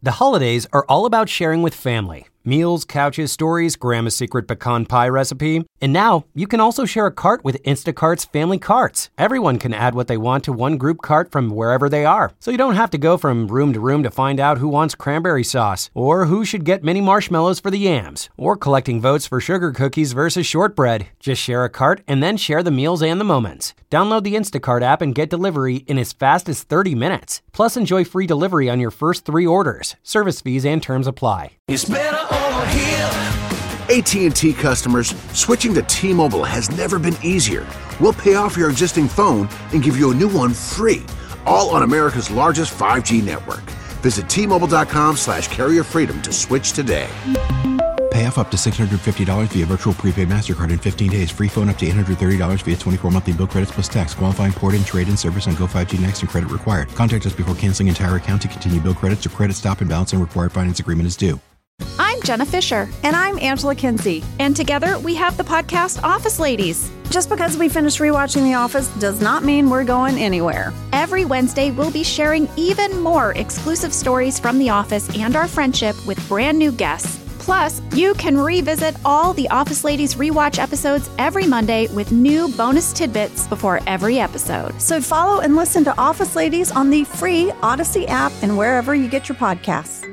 The holidays are all about sharing with family. Meals, couches, stories, Grandma's secret pecan pie recipe. And now, you can also share a cart with Instacart's Family Carts. Everyone can add what they want to one group cart from wherever they are. So you don't have to go from room to find out who wants cranberry sauce, or who should get mini marshmallows for the yams, or collecting votes for sugar cookies versus shortbread. Just share a cart and then share the meals and the moments. Download the Instacart app and get delivery in as fast as 30 minutes. Plus, enjoy free delivery on your first 3 orders. Service fees and terms apply. It's better over here. AT&T customers, switching to T-Mobile has never been easier. We'll pay off your existing phone and give you a new one free, all on America's largest 5G network. Visit T-Mobile.com/carrier freedom to switch today. Pay off up to $650 via virtual prepaid MasterCard in 15 days. Free phone up to $830 via 24 monthly bill credits plus tax. Qualifying port-in, trade-in service on Go 5G Next and credit required. Contact us before canceling entire account to continue bill credits or credit stop and balance and required finance agreement is due. I'm Jenna Fisher. And I'm Angela Kinsey. And together we have the podcast Office Ladies. Just because we finished rewatching The Office does not mean we're going anywhere. Every Wednesday, we'll be sharing even more exclusive stories from The Office and our friendship with brand new guests. Plus, you can revisit all the Office Ladies rewatch episodes every Monday with new bonus tidbits before every episode. So follow and listen to Office Ladies on the free Odyssey app and wherever you get your podcasts.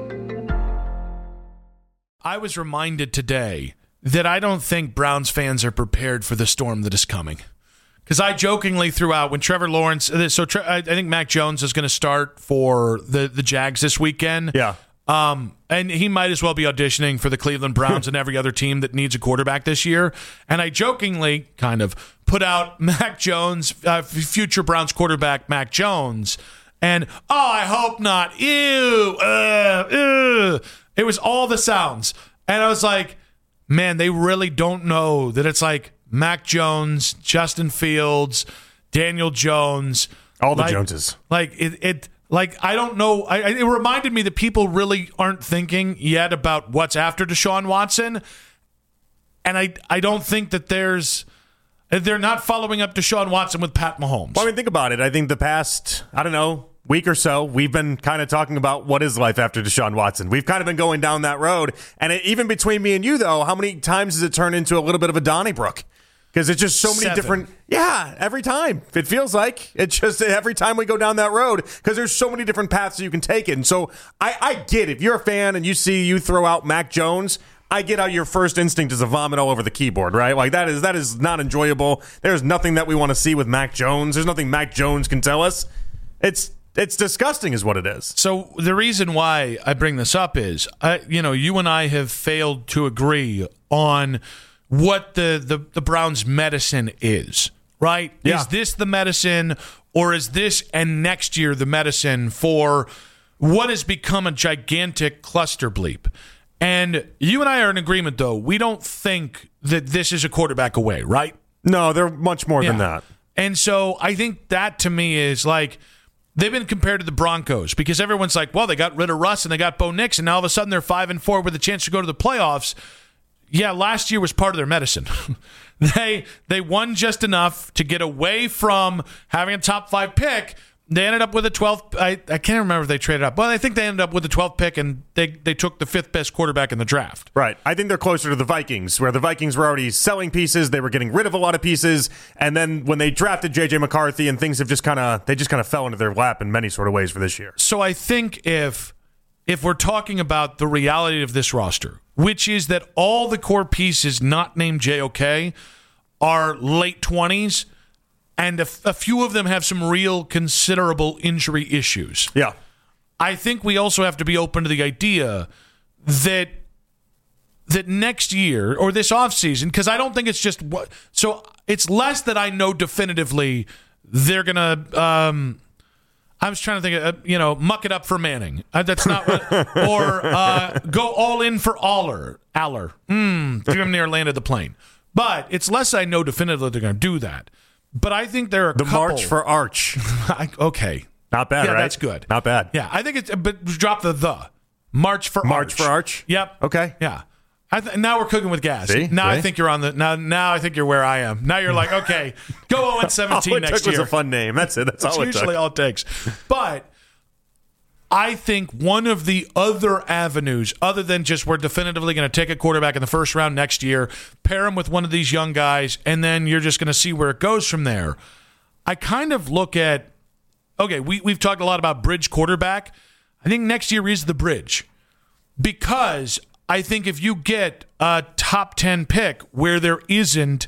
I was reminded today that I don't think Browns fans are prepared for the storm that is coming. Because I jokingly threw out when Trevor Lawrence, I think Mac Jones is going to start for the Jags this weekend. Yeah. And he might as well be auditioning for the Cleveland Browns and every other team that needs a quarterback this year. And I jokingly kind of put out Mac Jones, future Browns quarterback Mac Jones, and, I hope not. Ew. It was all the sounds. And I was like, man, they really don't know that it's like Mac Jones, Justin Fields, Daniel Jones. All the Joneses. Like, I don't know. It reminded me that people really aren't thinking yet about what's after Deshaun Watson. And I don't think that they're not following up Deshaun Watson with Pat Mahomes. Well, I mean, think about it. I think the past, week or so, we've been kind of talking about what is life after Deshaun Watson. We've kind of been going down that road. And even between me and you, though, how many times has it turned into a little bit of a Donnybrook? Because it's just so many different... Yeah, every time. It feels like. It's just every time we go down that road, because there's so many different paths you can take it. And so I get it. If you're a fan and you throw out Mac Jones, I get how your first instinct is to vomit all over the keyboard, right? Like, that is not enjoyable. There's nothing that we want to see with Mac Jones. There's nothing Mac Jones can tell us. It's disgusting is what it is. So the reason why I bring this up is, you and I have failed to agree on what the Browns' medicine is, right? Yeah. Is this the medicine, or is this and next year the medicine for what has become a gigantic cluster bleep? And you and I are in agreement, though. We don't think that this is a quarterback away, right? No, they're much more than that. And so I think that, to me, is like... They've been compared to the Broncos because everyone's like, well, they got rid of Russ and they got Bo Nix, and now all of a sudden they're 5-4 with a chance to go to the playoffs. Yeah, last year was part of their medicine. They won just enough to get away from having a top 5 pick. They ended up with a 12th. I can't remember if they traded up. Well, I think they ended up with the 12th pick, and they took the 5th best quarterback in the draft. Right. I think they're closer to the Vikings, where the Vikings were already selling pieces. They were getting rid of a lot of pieces. And then when they drafted J.J. McCarthy, and things have just kind of fell into their lap in many sort of ways for this year. So I think if we're talking about the reality of this roster, which is that all the core pieces not named JOK are late 20s, and a few of them have some real considerable injury issues. Yeah. I think we also have to be open to the idea that next year or this offseason, because I don't think it's just what. So it's less that I know definitively they're going to. I was trying to think of, muck it up for Manning. That's not what. Or go all in for Aller. Near landed the plane. But it's less I know definitively they're going to do that. But I think there are the March for Arch. Okay. Not bad, yeah, right? That's good. Not bad. Yeah, I think it's, but drop the. March for Arch. March for Arch? Yep. Okay. Yeah. Now we're cooking with gas. See? Now I think you're on the, now I think you're where I am. Now you're like, okay, go 0-17 next year. All it took was a fun name. That's it. That's all it took. Usually all it takes. But I think one of the other avenues, other than just we're definitively going to take a quarterback in the first round next year, pair him with one of these young guys, and then you're just going to see where it goes from there. I kind of look at, okay, we've talked a lot about bridge quarterback. I think next year is the bridge, because I think if you get a top 10 pick where there isn't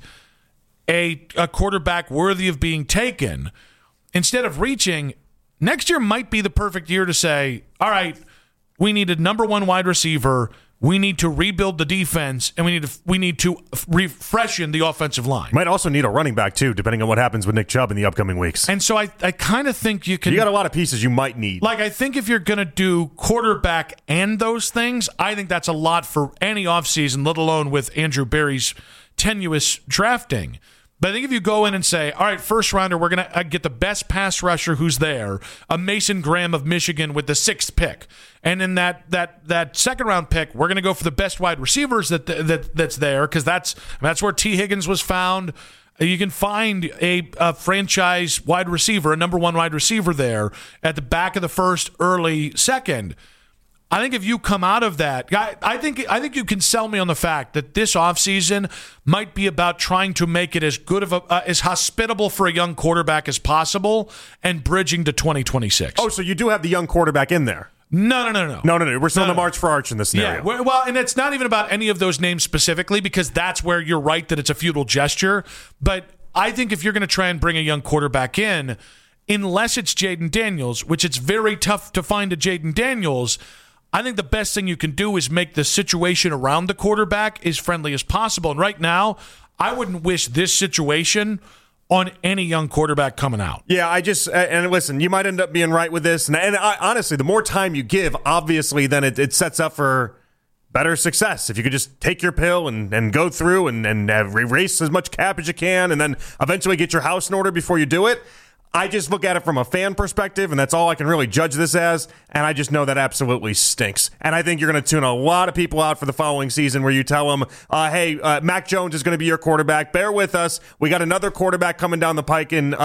a quarterback worthy of being taken, instead of reaching, next year might be the perfect year to say, all right, we need a number one wide receiver, we need to rebuild the defense, and we need to refreshen the offensive line. Might also need a running back, too, depending on what happens with Nick Chubb in the upcoming weeks. And so I kind of think you got a lot of pieces you might need. Like, I think if you're going to do quarterback and those things, I think that's a lot for any offseason, let alone with Andrew Berry's tenuous drafting. But I think if you go in and say, all right, first rounder, we're going to get the best pass rusher who's there, a Mason Graham of Michigan with the 6th pick. And in that second round pick, we're going to go for the best wide receivers that's there, because that's where T. Higgins was found. You can find a franchise wide receiver, a number one wide receiver there at the back of the first, early second. I think if you come out of that, I think you can sell me on the fact that this offseason might be about trying to make it as good of as hospitable for a young quarterback as possible and bridging to 2026. Oh, so you do have the young quarterback in there? No. We're still in the March for Arch in this scenario. Yeah, well, and it's not even about any of those names specifically, because that's where you're right that it's a futile gesture. But I think if you're going to try and bring a young quarterback in, unless it's Jaden Daniels, which it's very tough to find a Jaden Daniels, I think the best thing you can do is make the situation around the quarterback as friendly as possible. And right now, I wouldn't wish this situation on any young quarterback coming out. Yeah, and listen, you might end up being right with this. And honestly, the more time you give, obviously, then it sets up for better success. If you could just take your pill and go through and erase as much cap as you can, and then eventually get your house in order before you do it. I just look at it from a fan perspective, and that's all I can really judge this as, and I just know that absolutely stinks. And I think you're going to tune a lot of people out for the following season where you tell them, hey, Mac Jones is going to be your quarterback. Bear with us. We got another quarterback coming down the pike in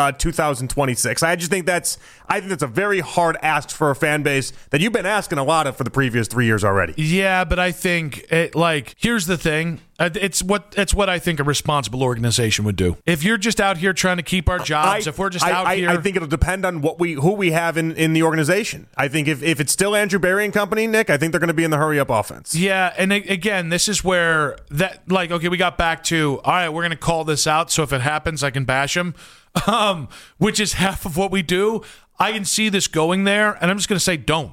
2026. I think that's a very hard ask for a fan base that you've been asking a lot of for the previous 3 years already. Yeah, but I think, here's the thing. It's what I think a responsible organization would do. If you're just out here trying to keep our jobs, if we're just out here, I think it'll depend on who we have in the organization. I think if it's still Andrew Berry and company, Nick, I think they're going to be in the hurry up offense. Yeah, and again, this is where we got back to, all right, we're going to call this out, so if it happens, I can bash him, which is half of what we do. I can see this going there, and I'm just going to say don't.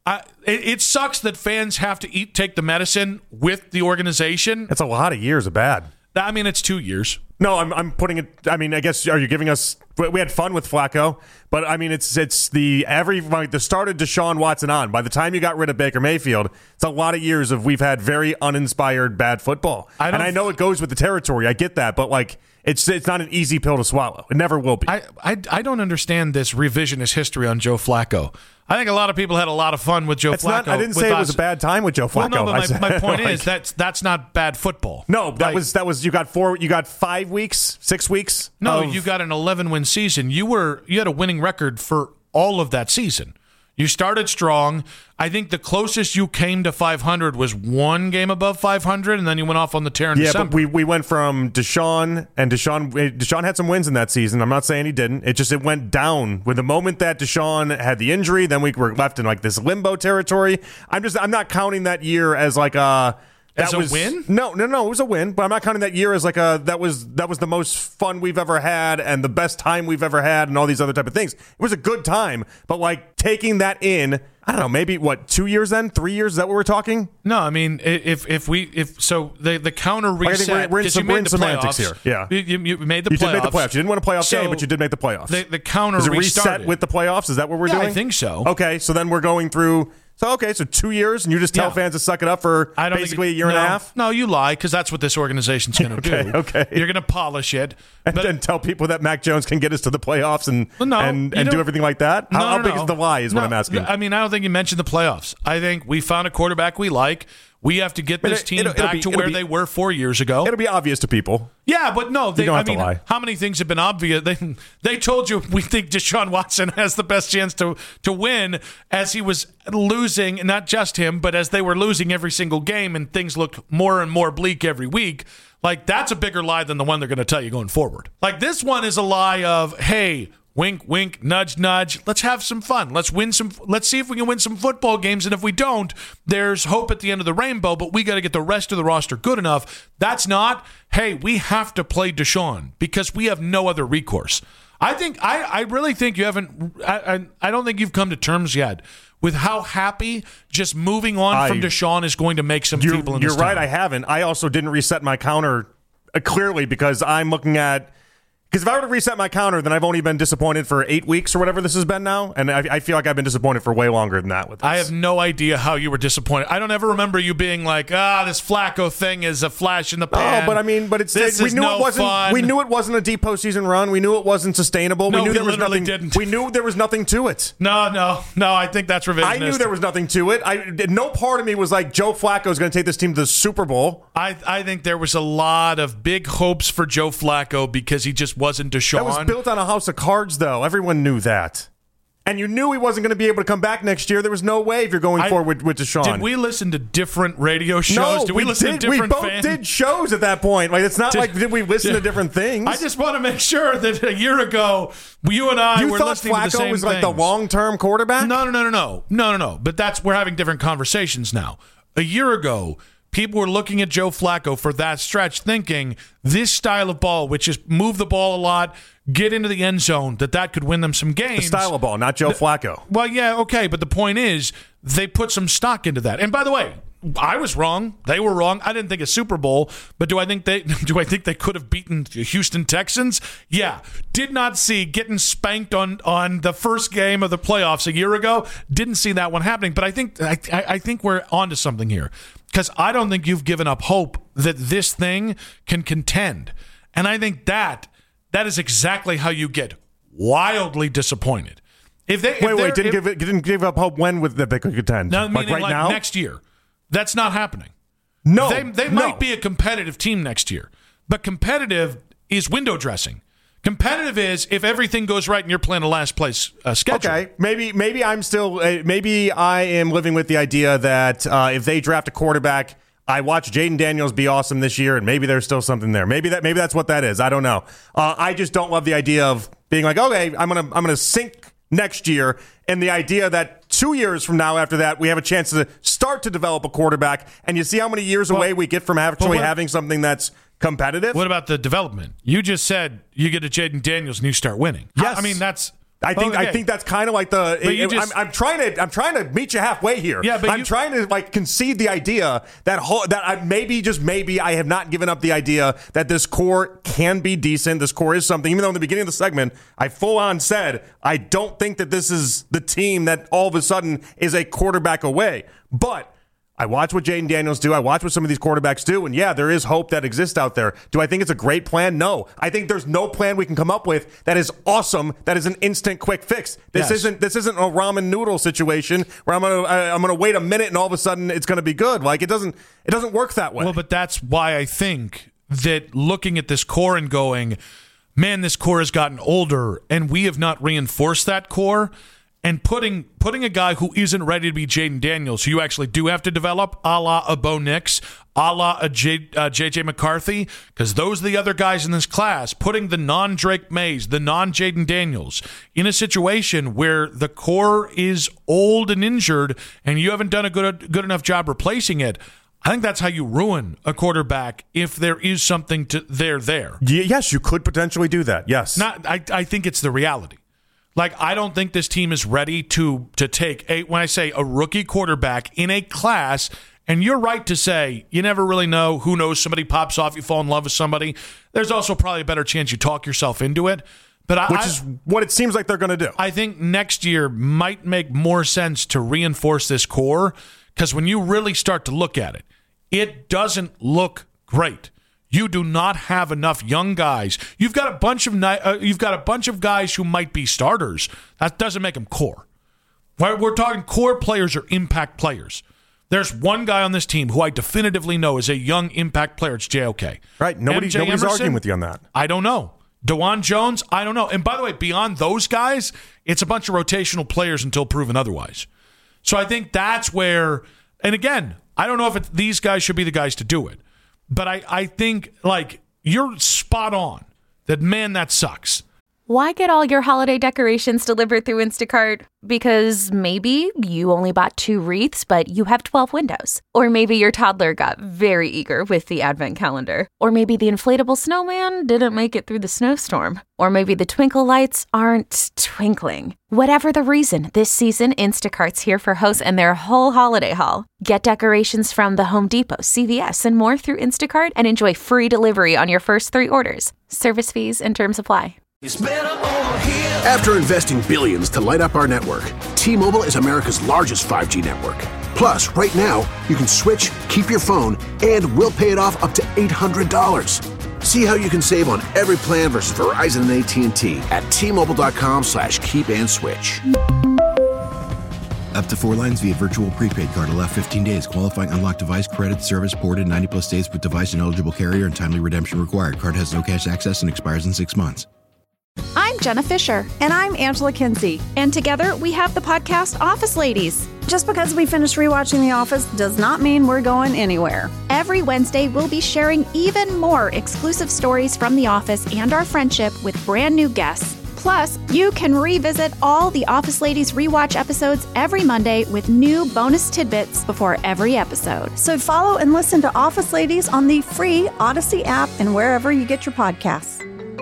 It sucks that fans have to take the medicine with the organization. It's a lot of years of bad. I mean, it's 2 years. No, I'm putting it. I mean, I guess, are you giving us? We had fun with Flacco, but I mean, it's the start of Deshaun Watson on. By the time you got rid of Baker Mayfield, it's a lot of years of we've had very uninspired bad football. I know it goes with the territory. I get that, but it's not an easy pill to swallow. It never will be. I don't understand this revisionist history on Joe Flacco. I think a lot of people had a lot of fun with Joe Flacco. I didn't say it was a bad time with Joe Flacco. Well, no, but my point is that's not bad football. No, that was you got 5 weeks, 6 weeks. No, you got an 11-win season. You had a winning record for all of that season. You started strong. I think the closest you came to 500 was one game above 500, and then you went off on the tear in December. Yeah, but we went from Deshaun had some wins in that season. I'm not saying he didn't. It went down with the moment that Deshaun had the injury. Then we were left in this limbo territory. I'm not counting that year as a win? No, it was a win, but I'm not counting that year as that was the most fun we've ever had and the best time we've ever had and all these other type of things. It was a good time, but taking that in, I don't know, maybe 2 years then, 3 years, is that what we're talking? No, I mean, the counter reset, we're in semantics playoffs, here. Yeah. You made the playoffs. You did make the playoffs. You didn't win a playoff game, but you did make the playoffs. The counter is it restarted. Reset with the playoffs? Is that what we're doing? I think so. Okay, so then we're going through. So 2 years, and you just tell fans to suck it up for basically a year and a half? No, you lie, because that's what this organization's going to do. Okay. You're going to polish it. And tell people that Mac Jones can get us to the playoffs and do everything like that? How big is the lie is what I'm asking. I mean, I don't think you mentioned the playoffs. I think we found a quarterback we like. We have to get this team back to where they were 4 years ago. It'll be obvious to people. Yeah, but no, you don't have to lie. How many things have been obvious? They told you we think Deshaun Watson has the best chance to win as he was losing, not just him, but as they were losing every single game and things looked more and more bleak every week. Like, that's a bigger lie than the one they're going to tell you going forward. Like, this one is a lie of, hey, wink, wink, nudge, nudge. Let's have some fun. Let's see if we can win some football games. And if we don't, there's hope at the end of the rainbow, but we got to get the rest of the roster good enough. That's not, hey, we have to play Deshaun because we have no other recourse. I really think you haven't, I don't think you've come to terms yet with how happy just moving on from Deshaun is going to make some people in this town. You're right, I haven't. I also didn't reset my counter clearly because I'm looking at, because if I were to reset my counter, then I've only been disappointed for 8 weeks or whatever this has been now, and I feel like I've been disappointed for way longer than that with this. I have no idea how you were disappointed. I don't ever remember you being like, this Flacco thing is a flash in the pan. Oh, but I mean, we knew it wasn't a deep postseason run. We knew it wasn't sustainable. No, we knew there was literally nothing. didn't. We knew there was nothing to it. No. I think that's revisionist. I knew there was nothing to it. No part of me was like, Joe Flacco is going to take this team to the Super Bowl. I think there was a lot of big hopes for Joe Flacco because he just wasn't Deshaun. That was built on a house of cards, though. Everyone knew that. And you knew he wasn't going to be able to come back next year. There was no way if you're going forward with Deshaun. Did we listen to different radio shows? No, did we listen to different We both did shows at that point. Like, it's not did we listen to different things? I just want to make sure that a year ago, you and I were listening to the same things. You thought Flacco was like the long-term quarterback? No. But we're having different conversations now. A year ago, people were looking at Joe Flacco for that stretch thinking this style of ball, which is move the ball a lot, get into the end zone, that could win them some games. The style of ball, not Joe Flacco. Well, yeah, okay, but the point is they put some stock into that. And by the way, I was wrong. They were wrong. I didn't think a Super Bowl, but do I think they could have beaten the Houston Texans? Yeah. Did not see getting spanked on the first game of the playoffs a year ago. Didn't see that one happening. But I think we're onto something here. Because I don't think you've given up hope that this thing can contend. And I think that is exactly how you get wildly disappointed. Didn't give up hope when that they could contend? No, meaning like now? Next year. That's not happening. No. They might be a competitive team next year. But competitive is window dressing. Competitive is if everything goes right and you're playing a last place schedule. Okay, maybe I'm still maybe I am living with the idea that if they draft a quarterback, I watch Jaden Daniels be awesome this year, and maybe there's still something there. Maybe that's what that is. I don't know. I just don't love the idea of being like, okay, I'm gonna sink next year, and the idea that 2 years from now after that we have a chance to start to develop a quarterback, and you see how many years away we get from actually having something that's competitive. What about the development? You just said you get a Jaden Daniels and you start winning. Yes, I mean that's. I think that's kind of like the. I'm trying to meet you halfway here. Yeah, but I'm trying to concede the idea that I have not given up the idea that this core can be decent. This core is something. Even though in the beginning of the segment I full on said I don't think that this is the team that all of a sudden is a quarterback away, but. I watch what Jaden Daniels do. I watch what some of these quarterbacks do. And yeah, there is hope that exists out there. Do I think it's a great plan? No. I think there's no plan we can come up with that is awesome, that is an instant quick fix. This isn't a ramen noodle situation where I'm gonna wait a minute and all of a sudden it's gonna be good. Like it doesn't work that way. Well, but that's why I think that looking at this core and going, man, this core has gotten older and we have not reinforced that core. And putting a guy who isn't ready to be Jaden Daniels, who you actually do have to develop, a la a Bo Nix, a la a J.J. McCarthy, because those are the other guys in this class, putting the non-Drake Mays, the non-Jaden Daniels, in a situation where the core is old and injured and you haven't done a good enough job replacing it, I think that's how you ruin a quarterback if there is something there. Yes, you could potentially do that, yes. I think it's the reality. Like, I don't think this team is ready to take when I say a rookie quarterback in a class, and you're right to say you never really know. Who knows? Somebody pops off, you fall in love with somebody. There's also probably a better chance you talk yourself into it. Which is what it seems like they're going to do. I think next year might make more sense to reinforce this core, because when you really start to look at it, it doesn't look great. You do not have enough young guys. You've got a bunch of guys who might be starters. That doesn't make them core. We're talking core players or impact players. There's one guy on this team who I definitively know is a young impact player. It's JOK. Right. Nobody's Emerson, arguing with you on that. I don't know. DeJuan Jones, I don't know. And by the way, beyond those guys, it's a bunch of rotational players until proven otherwise. So I think that's where, and again, I don't know if these guys should be the guys to do it. But I think, like, you're spot on that, man, that sucks. Why get all your holiday decorations delivered through Instacart? Because maybe you only bought 2 wreaths, but you have 12 windows. Or maybe your toddler got very eager with the advent calendar. Or maybe the inflatable snowman didn't make it through the snowstorm. Or maybe the twinkle lights aren't twinkling. Whatever the reason, this season, Instacart's here for hosts and their whole holiday haul. Get decorations from the Home Depot, CVS, and more through Instacart and enjoy free delivery on your first 3 orders. Service fees and terms apply. It's better over here. After investing billions to light up our network, T-Mobile is America's largest 5G network. Plus, right now, you can switch, keep your phone, and we'll pay it off up to $800. See how you can save on every plan versus Verizon and AT&T at T-Mobile.com/keep-and-switch. Up to 4 lines via virtual prepaid card. Allow 15 days. Qualifying unlocked device credit service ported 90-plus days with device and eligible carrier and timely redemption required. Card has no cash access and expires in 6 months. I'm Jenna Fisher. And I'm Angela Kinsey. And together we have the podcast Office Ladies. Just because we finished rewatching The Office does not mean we're going anywhere. Every Wednesday, we'll be sharing even more exclusive stories from The Office and our friendship with brand new guests. Plus, you can revisit all the Office Ladies rewatch episodes every Monday with new bonus tidbits before every episode. So follow and listen to Office Ladies on the free Odyssey app and wherever you get your podcasts.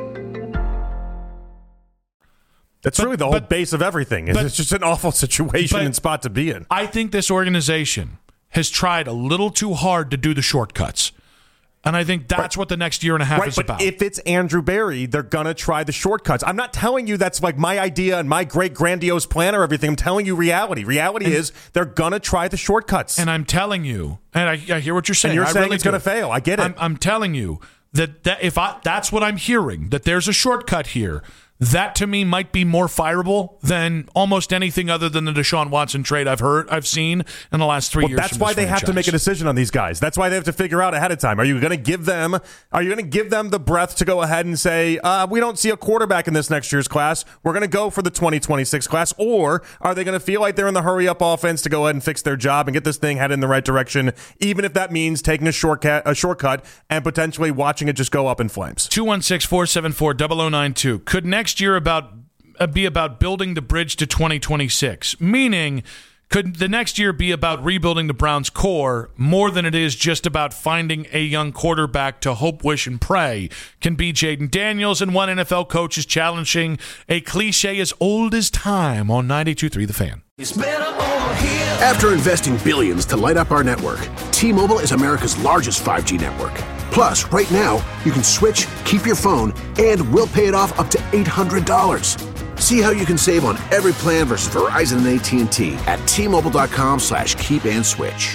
That's really the whole base of everything. It's just an awful situation and spot to be in. I think this organization has tried a little too hard to do the shortcuts. And I think that's what the next year and a half is about. But if it's Andrew Barry, they're going to try the shortcuts. I'm not telling you that's like my idea and my great grandiose plan or everything. I'm telling you reality. Reality is they're going to try the shortcuts. And I'm telling you, and I hear what you're saying. And you're saying really it's going to fail. I get it. I'm telling you that if that's what I'm hearing, that there's a shortcut here. That to me might be more fireable than almost anything other than the Deshaun Watson trade I've seen in the last 3 years. That's why they have to make a decision on these guys. That's why they have to figure out ahead of time. Are you going to give them the breath to go ahead and say, we don't see a quarterback in this next year's class. We're going to go for the 2026 class. Or are they going to feel like they're in the hurry up offense to go ahead and fix their job and get this thing headed in the right direction, even if that means taking a shortcut and potentially watching it just go up in flames? 216-474-0092. Could next year be about building the bridge to 2026? Meaning, could the next year be about rebuilding the Browns' core more than it is just about finding a young quarterback to hope, wish, and pray? Can be Jaden Daniels, and one NFL coach is challenging a cliche as old as time on 92.3 The Fan. It's better over here. After investing billions to light up our network, T-Mobile is America's largest 5G network. Plus, right now, you can switch, keep your phone, and we'll pay it off up to $800. See how you can save on every plan versus Verizon and AT&T at T-Mobile.com/keep-and-switch.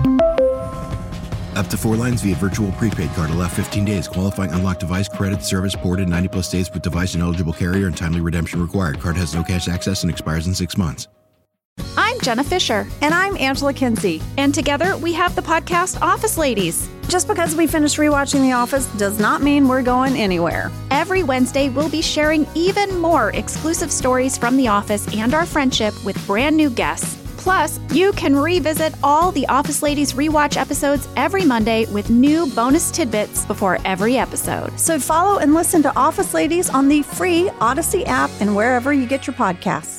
Up to 4 lines via virtual prepaid card. Allow 15 days. Qualifying unlocked device credit service ported 90-plus days with device and eligible carrier and timely redemption required. Card has no cash access and expires in 6 months. I'm Jenna Fisher. And I'm Angela Kinsey. And together we have the podcast Office Ladies. Just because we finished rewatching The Office does not mean we're going anywhere. Every Wednesday, we'll be sharing even more exclusive stories from The Office and our friendship with brand new guests. Plus, you can revisit all the Office Ladies rewatch episodes every Monday with new bonus tidbits before every episode. So follow and listen to Office Ladies on the free Odyssey app and wherever you get your podcasts.